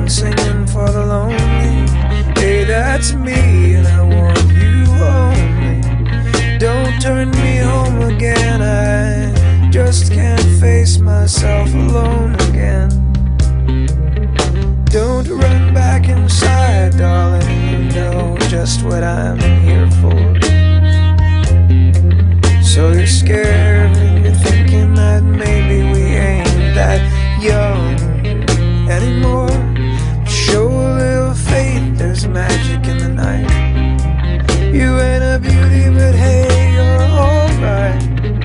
song singing for the lonely. Hey, that's me, and I want you only. Don't turn me home again, I just can't face myself alone again. Don't run back inside, darling, you know just what I'm here for. So you're scared and you're thinking that maybe we ain't that young anymore. Show a little faith, there's magic in the night. You ain't a beauty, but hey, you're alright.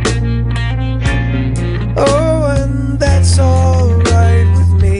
Oh, and that's alright with me.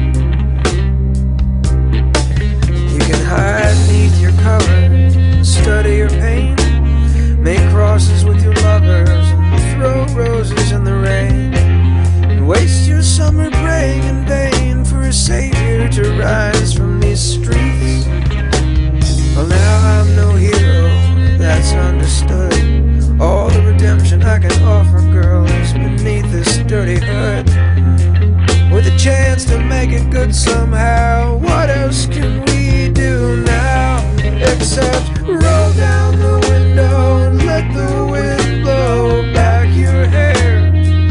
You can hide beneath your covers, study your pain, make crosses with your lovers, and throw roses in the rain, and waste your summer praying in vain for a savior to rise from these streets. Well, now I'm no hero, that's understood. All the redemption I can offer, girl, is beneath this dirty hood. With a chance to make it good somehow, what else can we do now except roll down the window and let the wind blow back your hair?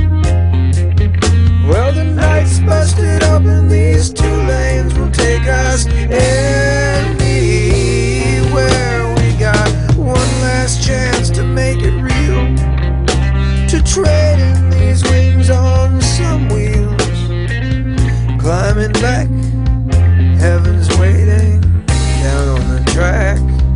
Well, the night's busted open, these two lanes will take us anywhere. We got one last chance to make it real, to trade in these wings on some wheels. Climbing back, heaven's waiting down on the track.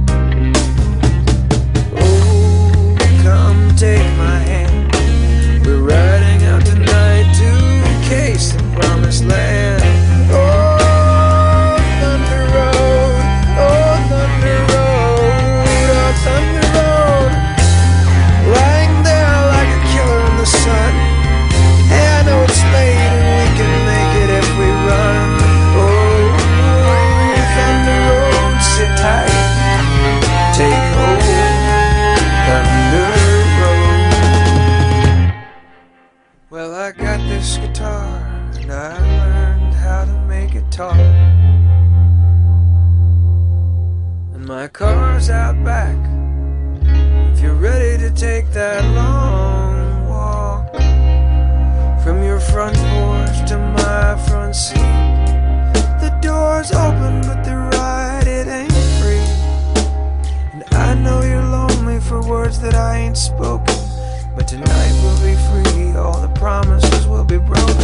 Oh, come take my hand, we're riding out tonight to case the promised land. Oh, Thunder Road, oh, Thunder Road, oh, Thunder Road. Lying there like a killer in the sun. Hey, I know it's late and we can make it if we run. Oh, Thunder Road, sit tight, take hold, Thunder Road. Well, I got this guitar and I learned how to make it talk, and my car's out back if you're ready to take that long walk. From your front porch to my front seat, the door's open but the ride, it ain't free. And I know you're lonely for words that I ain't spoken, but tonight we'll be free, all the promises will be broken.